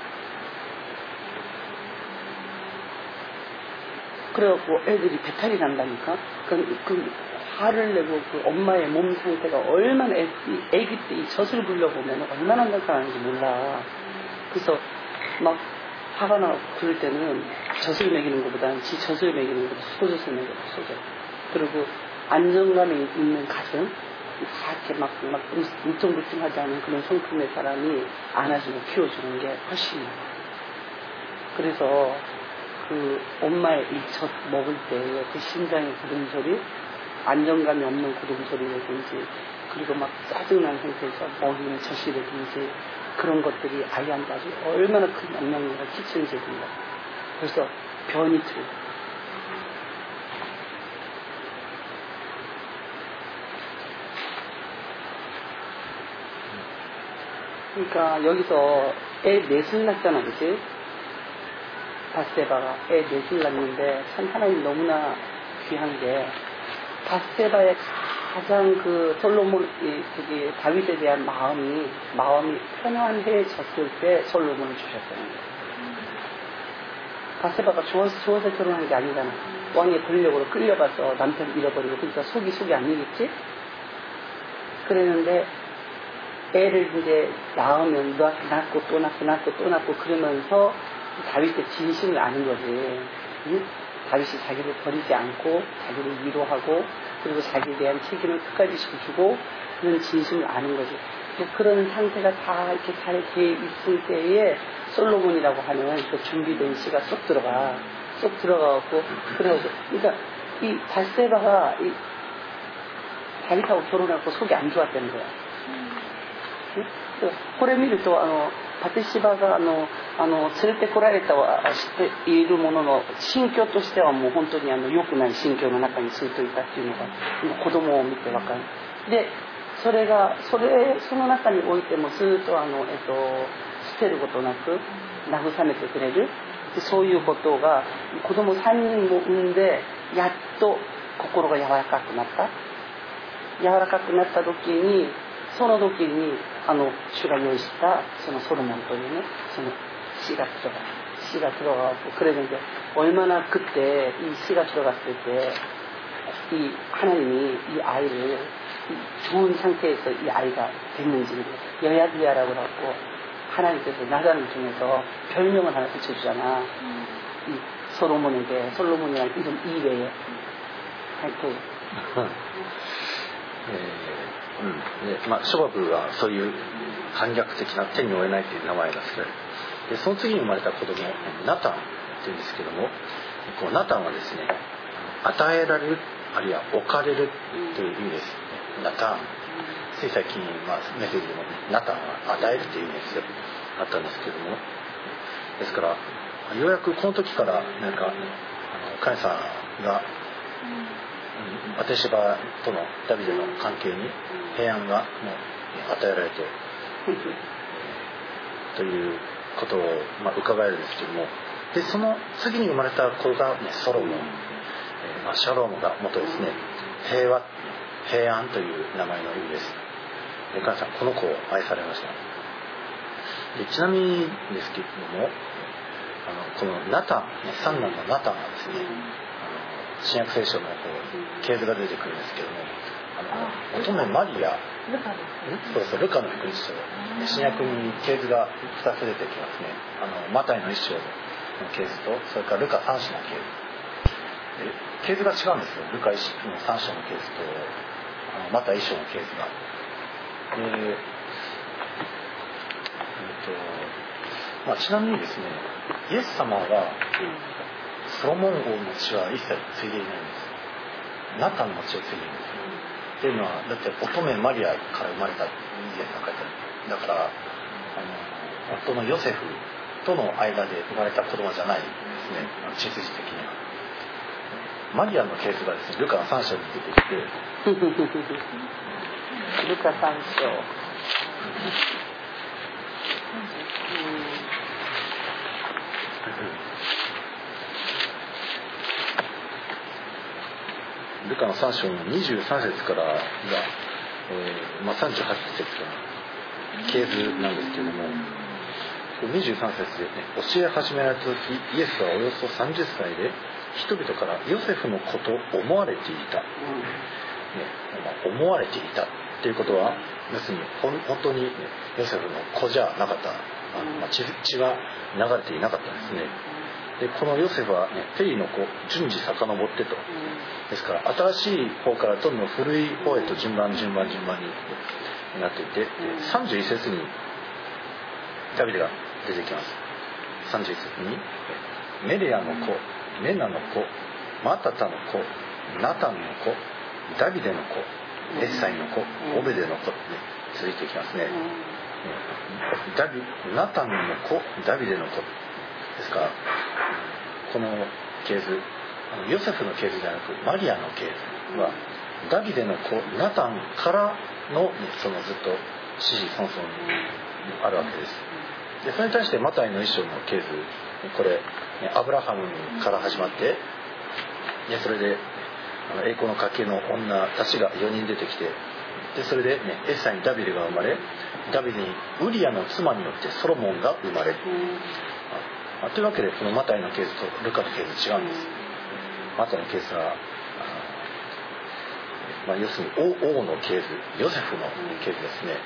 그래갖고 애들이 배탈이 난다니까. 그, 그 화를 내고 그 엄마의 몸 상태가 얼마나 애, 애기 때 이 젖을 불려보면 얼마나 나타나는지 몰라. 그래서 막 화가 나고 그럴 때는 젖을 먹이는 것보다는 지 젖을 먹이는 것보다 소젖을 먹여요. 소젖. 그리고 안정감이 있는 가정, 이렇게 막, 막 울퉁불퉁하지 않은 그런 성품의 사람이 안아주고 키워주는 게 훨씬 나아요. 그래서 그 엄마의 이 젖 먹을 때 그 심장의 구름소리, 안정감이 없는 구름소리라든지, 그리고 막 짜증난 상태에서 먹이는 젖이라든지, 그런 것들이 아이한테 아주 얼마나 큰 영향력을 끼치는지 몰라요. 그래서 변이 틀려. 그러니까 여기서 애 넷을 낳잖아, 그치? 바세바가 애 넷을 낳는데 참 하나님 너무나 귀한 게, 바세바의 가장 그 솔로몬, 그게 다윗에 대한 마음이, 마음이 편안해졌을 때 솔로몬을 주셨다는 거예요. 바세바가 좋아서, 좋아서 결혼한 게 아니잖아. 왕의 권력으로 끌려가서 남편 잃어버리고, 그러니까 속이 속이 아니겠지? 그랬는데, 애를 이제 낳으면 낳고 또 낳고 낳고 또 낳고 그러면서 다윗의 진심을 아는 거지. 응? 다윗이 자기를 버리지 않고 자기를 위로하고 그리고 자기에 대한 책임을 끝까지 지켜주고 그런 진심을 아는 거지. 그런 상태가 다 이렇게 잘 돼 있을 때에 솔로몬이라고 하는 그 준비된 시가 쏙 들어가. 쏙 들어가고 그래서 그러니까 이 바세바가 이 다윗하고 결혼하고 속이 안 좋았다는 거야. これ見るとあのバテシバがあのあの連れてこられたは知っているものの心境としてはもう本当にあの良くない心境の中にずっといたっていうのが子供を見てわかる。でそれがそれその中においてもずっとあのえっと捨てることなく慰めてくれる。でそういうことが子供さんにんも産んでやっと心が柔らかくなった。柔らかくなった時にその時にあの主が用意したそのソロモンというねその씨가 들어가 씨가 들어가고 그랬는데 얼마나 그때 이 씨가 들어갔을 때 이 하나님이 이 아이를 이 좋은 상태에서 이 아이가 됐는지 여야기야라고 하고 하나님께서 나단 중에서 별명을 하나 붙여주잖아. 음. 이 솔로몬에게 솔로몬이라는 이름 이외에 하여튼 うんでまあ、ショバブはそういう反逆的な手に負えないという名前が付けられる。でその次に生まれた子供ナタンっていうんですけども、こうナタンはですね与えられるあるいは置かれるという意味です。ナタンつい最近、まあ、メッセージでもナタンは与えるという意味ですよあったんですけども、ですからようやくこの時からなんかあのカイさんがバテシバとのダビデの関係に平安がもう与えられてということをまあ伺えるんですけども、でその次に生まれた子が、ね、ソロモン、えーまあ、シャロームが元ですね平和平安という名前の意味です。でカンさんこの子を愛されました。でちなみにですけれどもあのこのナタン、ね、三男のナタンはですね新約聖書の方に系図が出てくるんですけども、 あの乙女マリア、 ルカですそうそうルカの福音書、新約に系図がふたつ出てきますね。あのマタイの一章の系図と、それからルカさん章の系図で、系図が違うんですよ。ルカのさん章の系図とあのマタイ一章の系図が。で、えっとまあ、ちなみにですね、イエス様はソロモン王の血は一切継いでいないんです。ナタンの血を継いでいるんです。っていうのは、だって乙女マリアから生まれたってイエスが書いてある。だからあの夫のヨセフとの間で生まれた子供じゃないですね、血筋的には。マリアのケースがですね、ルカのさん章に出てきてルカさん章、 ルカのさん章のにじゅうさん節からが、えーまあ、さんじゅうはち節から系図なんですけれども、にじゅうさん節でね、教え始められた時、イエスはおよそさんじゅっさいで人々からヨセフの子と思われていた、ね、思われていたっていうことは、要するに本当に、ね、ヨセフの子じゃなかった、あの、まあ、血, 血が流れていなかったんですね。でこのヨセフは、ね、ペリの子、順次遡ってと、ですから新しい方からどんどん古い方へと順番順番順番になっていて、さんじゅういち節にダビデが出てきます。さんじゅういち節にメレアの子、メナの子、マタタの子、ナタンの子、ダビデの子、エッサイの子、オベデの子って続いていきますね。ダビナタンの子、ダビデの子ですから、この系図、ヨセフの系図ではなくマリアの系図はダビデの子ナタンからのそのずっと子々孫々にあるわけです。でそれに対してマタイの一章の系図、これアブラハムから始まって、でそれで栄光の家系の女たちがよにん出てきて、でそれで、ね、エッサイにダビデが生まれ、ダビデにウリアの妻によってソロモンが生まれる、まあ、というわけでこのマタイの系図とルカの系図違うんです。マタイの系図は、まあ、要するに 王, 王の系図、ヨセフの系図ですね。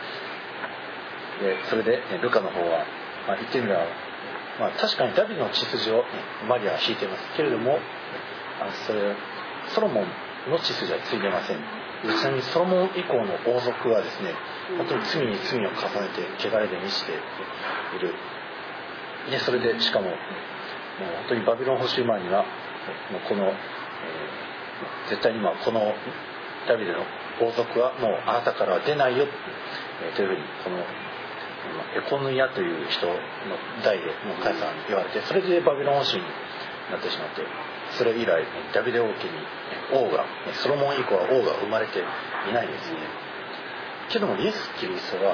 でそれでルカの方は、まあ、言ってみれば、まあ、確かにダビデの血筋をマリアは引いていますけれども、あのそれソロモンの血筋はついていません。ちなみにソロモン以降の王族はですね、本当に罪に罪を重ねて汚れで満ちている。でそれでしかも、もう本当にバビロン捕囚前にはもうこの、えー、絶対にまあこのダビデの王族はもうあなたからは出ないよ、えー、というふうにこのエコヌイアという人の代でもうカエサルに言われて、それでバビロン捕囚になってしまって、それ以来ダビデ王家に王が、ソロモン以降は王が生まれていないんですね。けどもイエス・キリストは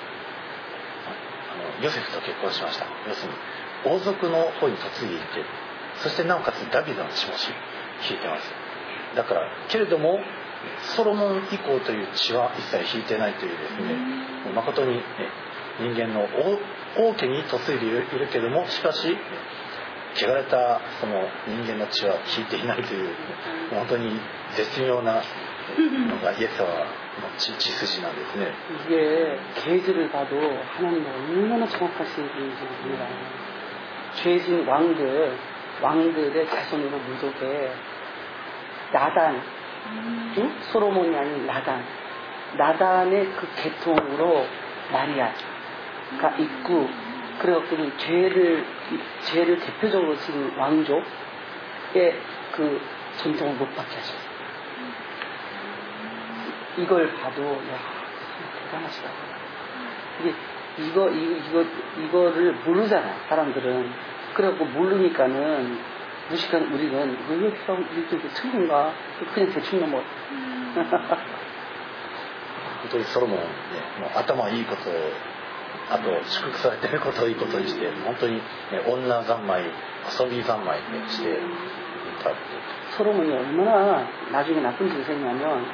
あのヨセフと結婚しました。要するに王族の方に嫁いでいて、そしてなおかつダビデの血も引いてます。だからけれどもソロモン以降という血は一切引いてないというですね、誠に、ね、人間の 王, 王家に嫁いでいるけれども、しかし汚れたその人間の血は引いていないという、本当に絶妙なのがイエス様の 血, 血筋なんですね。 이게 계주를 봐도 하나님이 얼마나 정확하신 분인지 몰라요. 죄진 왕들, 왕들의 자손으로 민족에 나단, 응? 소로몬이 아닌 나단, 나단의 그 계통으로 마리아가 있고, 그래갖고 죄를 죄를 대표적으로 지은 왕족의 그 전통을 못 받게 하셨어요. 이걸 봐도 야 대단하시다. 이게 이거 이거 이거를 모르잖아 사람들은. 그래갖고 모르니까는 무식한 우리는 왜 이렇게 이렇게 틀린가 그냥 대충 넘어. 本当にソロモンね、もう頭いいことを、あと祝福されてることをいいことにして、本当に、ね、女三昧、遊び三昧ねしていたって。 소로몬이 얼마나 나중에 나쁜 짓을 했냐면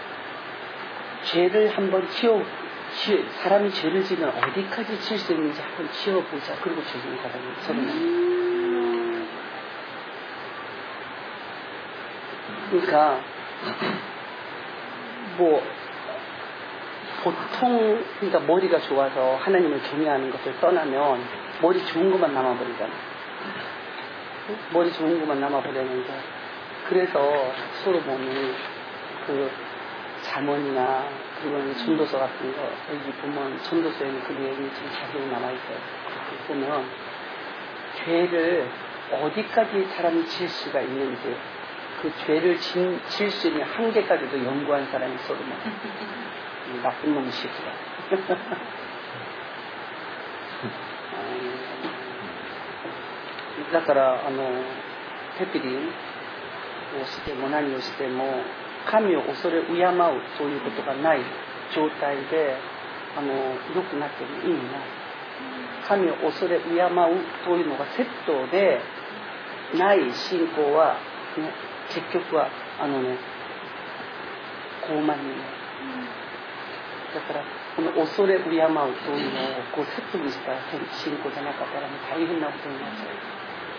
죄를 한번 치워 치, 사람이 죄를 지면 어디까지 칠 수 있는지 한번 치워보자. 그리고 죄를 받아요. 소로몬이. 그러니까 뭐 보통 그러니까 머리가 좋아서 하나님을 경외하는 것을 떠나면 머리 좋은 것만 남아버리잖아. 머리 좋은 것만 남아버렸는데 그래서 솔로몬이 그 잠언이나 그런 전도서 같은 거 여기 보면 전도서에는 그 내용이 좀 자세히 남아있어요. 보면 죄를 어디까지 사람이 지을 수가 있는지 그 죄를 지, 지을 수 있는 한계까지도 연구한 사람이 솔로몬. 나쁜 놈의 새끼다. だからあのペピリンをしても何をしても神を恐れ敬うということがない状態であの良くなっても意味ない。神を恐れ敬うというのがセットでない信仰は、ね、結局はあのね傲慢にね。だからこの恐れ敬うというのをこうセットにした信仰じゃなかったら大変なことになっちゃう。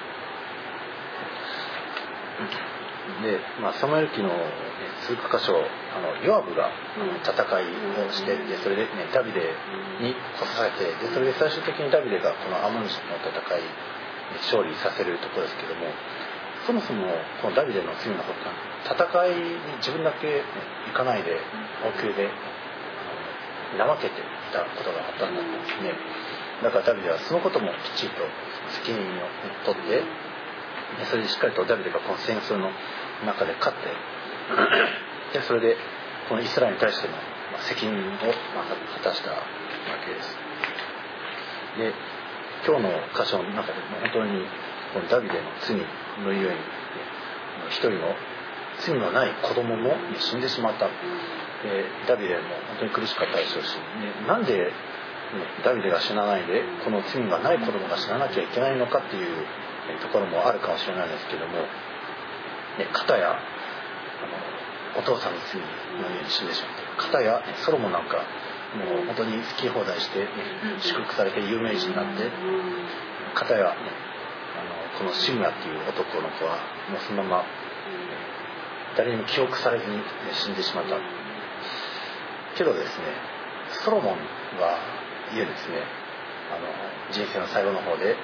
で、まあ、サムエル記の数箇所あのヨアブが戦いをしてでそれで、ね、ダビデに越されてでそれで最終的にダビデがこのアモン人の戦いに勝利させるところですけどもそもそもこのダビデの罪のこと戦いに自分だけ、ね、行かないで王宮で怠けていたことがあったんだと思うんですね。だからダビデはそのこともきちんと責任を取ってそれでしっかりとダビデがこの戦争の中で勝ってでそれでこのイスラエルに対しての責任を果たしたわけです。で今日の箇所の中でも本当にこのダビデの罪のゆえに一人の罪のない子供も死んでしまった。でダビデも本当に苦しかったでしょうし、ね、なんでダビデが死なないでこの罪がない子供が死ななきゃいけないのかっていうところもあるかもしれないですけども、ね、片やあのお父さんの罪のように死んでしまった片やソロモンなんかもう本当に好き放題して、ね、祝福されて有名人になって片や、ね、あのこのシムヤっていう男の子はもうそのまま誰にも記憶されずに、ね、死んでしまったけどですねソロモンは言えですねあの人生の最後の方で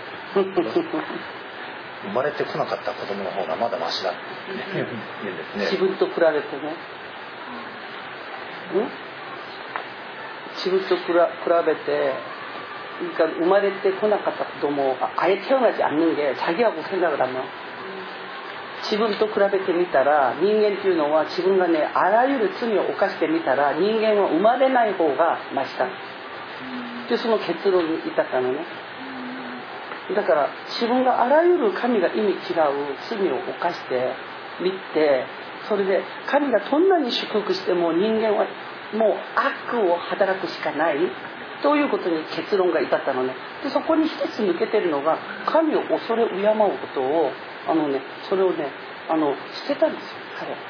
生まれてこなかった子供の方がまだマシだって言うんですね。 自分と比べてね、ん？自分と比べて그러니까生まれてこなかった子供아예 태어나지 않는 게 자기하고 생각을 하면自分と比べてみたら人間っていうのは自分がねあらゆる罪を犯してみたら人間は生まれない方がマシだでその結論に至ったのね。だから自分があらゆる神が意味違う罪を犯してみてそれで神がどんなに祝福しても人間はもう悪を働くしかないということに結論が至ったのね。でそこに一つ抜けてるのが神を恐れ敬うことをあのねそれをねあの捨てたんですよ彼は。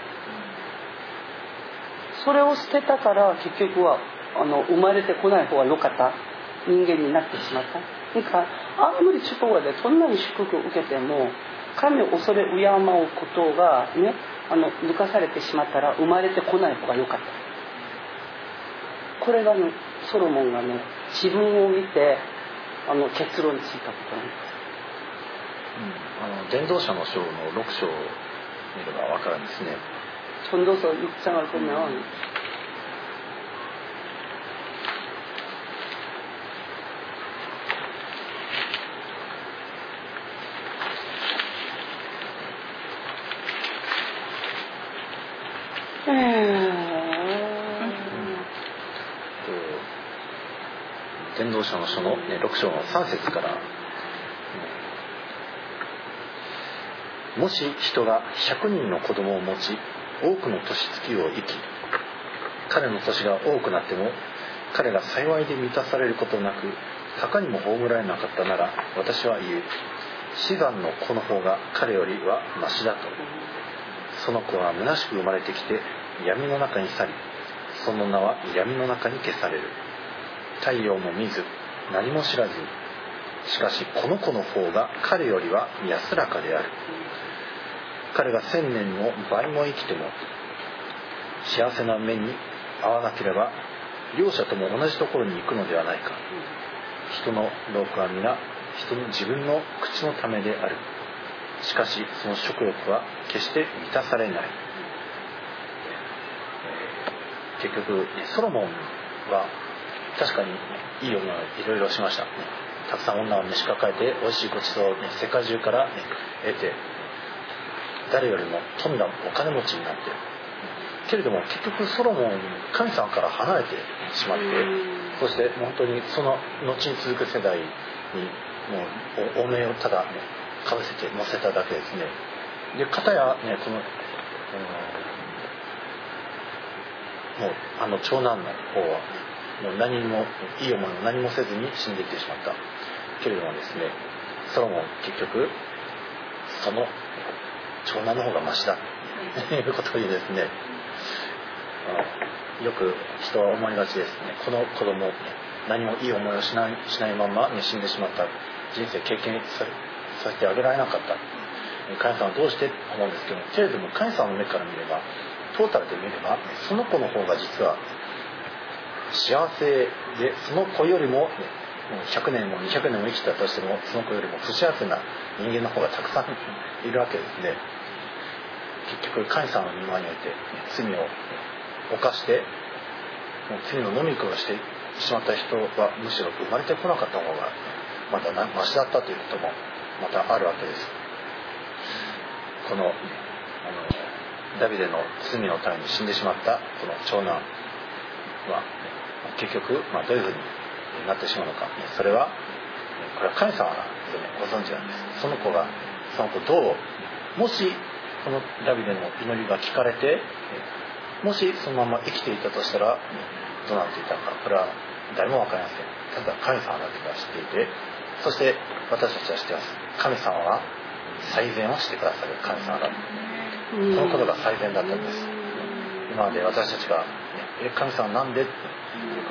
それを捨てたから結局はあの生まれてこない方が良かった人間になってしまった。그러니까 아무리 축복을 해, そんなに祝福を受けても神を恐れ敬うことがね、あの抜かされてしまったら生まれてこない方が良かった。これがね、ソロモンがね、自分を見てあの結論についたことなんです。 うん、あの伝道者の書のろく章を見ればわかるんですね。 전도서 육 장을 보면 伝道者の書の、ね、ろく章のさん節から、もし人がひゃくにんの子供を持ち多くの年月を生き彼の年が多くなっても彼が幸いで満たされることなく墓にも葬られなかったなら私は言う死産の子の方が彼よりはマシだと。その子は虚しく生まれてきて闇の中に去りその名は闇の中に消される。太陽も見ず何も知らずにしかしこの子の方が彼よりは安らかである。彼が千年の倍も生きても幸せな目に遭わなければ両者とも同じところに行くのではないか。人の労苦は皆人の自分の口のためである。しかしその食欲は決して満たされない。結局ソロモンは確かにいい思いをいろいろしました。たくさん女を召し抱えて美味しいごちそうを世界中から、ね、得て、誰よりも富んだお金持ちになって、けれども結局ソロモン神様から離れてしまって、そして本当にその後に続く世代にもうお面をただ、ね、かぶせて乗せただけですね。で片やねこの、うん、もうあの長男の方はもう何もいい思いも何もせずに死んでいってしまったけれどもですね、ソロモン結局その長男の方がマシだということにですね、よく人は思いがちですね。この子供何もいい思いをしない、しないまま、ね、死んでしまった、人生経験ささせてあげられなかった、神様はどうして思うんですけども、けれども神様の目から見れば、トータルで見ればその子の方が実は幸せで、その子よりもひゃくねんもにひゃくねんも生きたとしてもその子よりも不幸せな人間の方がたくさんいるわけですね。結局神様の見舞いにおいて罪を犯してもう罪の飲み食いをしてしまった人はむしろ生まれてこなかった方がまたマシだったということもまたあるわけです。この、あのダビデの罪のために死んでしまったこの長男は結局、まあ、どういうふうになってしまうのか、それはこれは神様が、ね、ご存知なんです。その子がその子どうもしこのダビデの祈りが聞かれてもしそのまま生きていたとしたらどうなっていたのか、これは誰も分かりません。ただ神様だけが知っていて、そして私たちは知っています。神様は最善をしてくださる神様だ。そのことが最善だったんです。今まで私たちが、ね、え神様なんでっていうこと、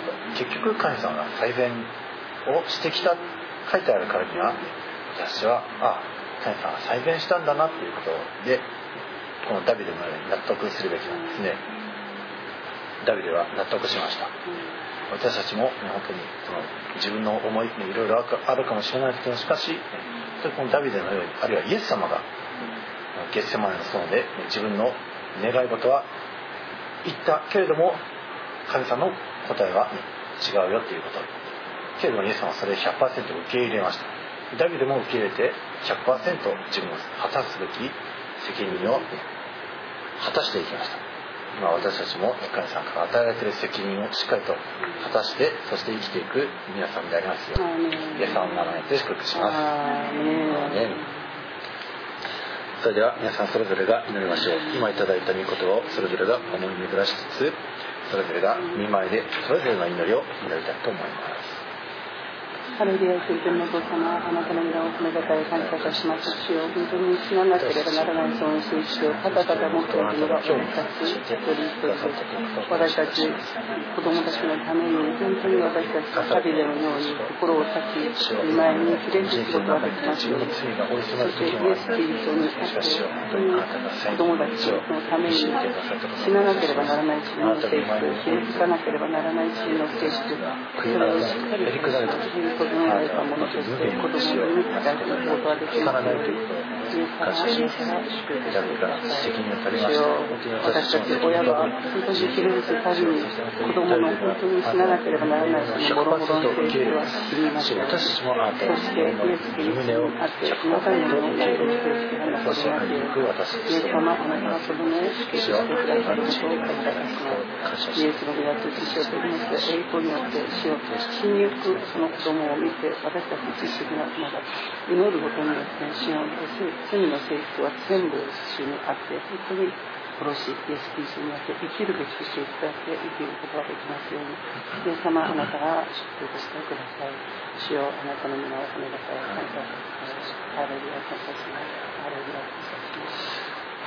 結局神様が最善をしてきた書いてあるからには、私はあ神様が最善したんだなっていうことでこのダビデのように納得するべきなんですね。ダビデは納得しました。私たちも、ね、本当にその自分の思いっていろいろあるかもしれないけど、しかしこのダビデのように、あるいはイエス様がゲッセマネの園で自分の願い事は言ったけれども神様の答えは、ね、違うよっていうことけれどもイエス様はそれを ひゃくパーセント 受け入れました。ダビデも受け入れて ひゃくパーセント 自分の果たすべき責任を果たしていきました。今私たちも神様から与えられている責任をしっかりと果たして、そして生きていく皆さんでありますように、イエス様の名前で祝福します。アーメン。それでは皆さんそれぞれが祈りましょう。今いただいた御言葉をそれぞれが思い巡らしつつ、それぞれが見舞いでそれぞれの祈りを祈りたいと思います。 ハレルヤ、聖天のお父様、あなたの皆を褒めたたえ感謝いたします。主よ、本当に死ななければならないその聖地をただただ持っているのが私たち一人一人です。私たち子供たちのために本当に私たちダビデのように心を裂き見舞いに触れることができますように、そしてイエス・キリストにあって本当に子供たちのために死ななければならない死の聖地を気づかなければならない死の聖地、それをしっかりと整えられたものとして子供に伝えていくことができますように、イエス様の愛から祝福してください。主よ、私たち親は本当に生きるべきたびに子供の本当に死ななければならないそのボロボロの聖地は知りました。そしてイエス・キリストにあってまさにものを聖地として話すことができる。イエス様、あなたが子供を祝福してくださることを感謝いたします。イエスの皆と父を取りまして栄光によって主よ、死にゆくその子供を見て私たち自身がまだ祈ることによって主よ、罪の性質は全部主にあって本当に殺しイエス・キリストによって生きるべきしていただいて生きることができますように、イエス様、あなたが祝福してください。主よ、あなたの皆を褒めたたえ感謝いたします。ハレルヤ、感謝します。ハレルヤ、感謝します。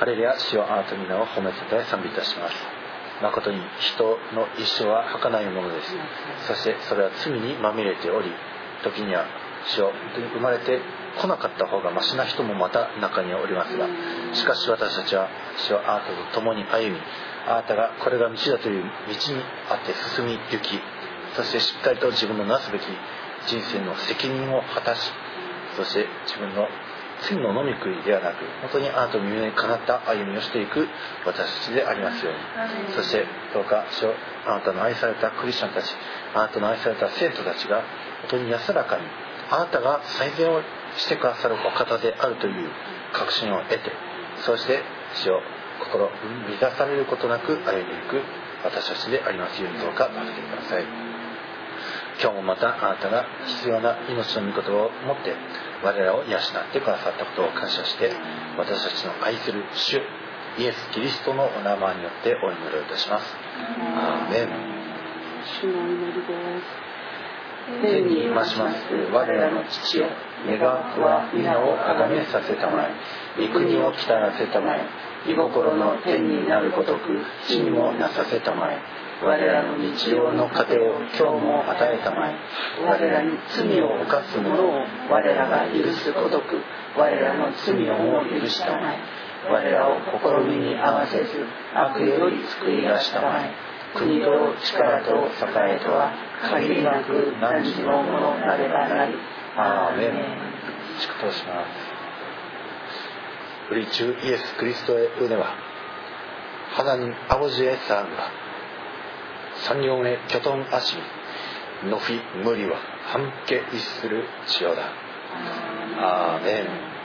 ハレルヤ、主よ、あなたの皆を褒めたたえ賛美いたします。誠に人の一生は儚いものです。そしてそれは罪にまみれており、時には主よ、本当に生まれてこなかった方がマシな人もまた中にはおりますが、しかし私たちは主よ、あなたと共に歩み、 あなたがこれが道だという道にあって進み行き、そしてしっかりと自分のなすべき人生の責任を果たし、そして自分の罪の飲み食いではなく、本当にあなたの夢にかなった歩みをしていく私たちでありますように。そしてどうか主よ、あなたの愛されたクリスチャンたち、あなたの愛された生徒たちが本当に安らかにあなたが最善をしてくださるお方であるという確信を得て、そして主よ、心満たされることなく歩んでいく私たちでありますように、どうか助けてください。今日もまたあなたが必要な命の御言葉を持って我らを養ってくださったことを感謝して、私たちの愛する主イエス・キリストのお名前によってお祈りをいたします。アーメン。 主のお祈りです。 天にいまします我らの父よ、願わくは皆をあがめさせたまえ、御国を来らせたまえ、御心の天になるごとく地にもなさせたまえ、我らの日曜の糧を今日も与えたまえ、我らに罪を犯す者を我らが許すごとく我らの罪をも許したまえ、我らを試みに合わせず悪より救い出したまえ、国と力と栄えとは限りなく何時のものなればなり。アーメン。祝祷します。우리 주 예수 그리스도의 은혜와 하나님 아버지의 사랑과 성령의 교통하심이 높이 무리와 함께 있을지어다. 아멘.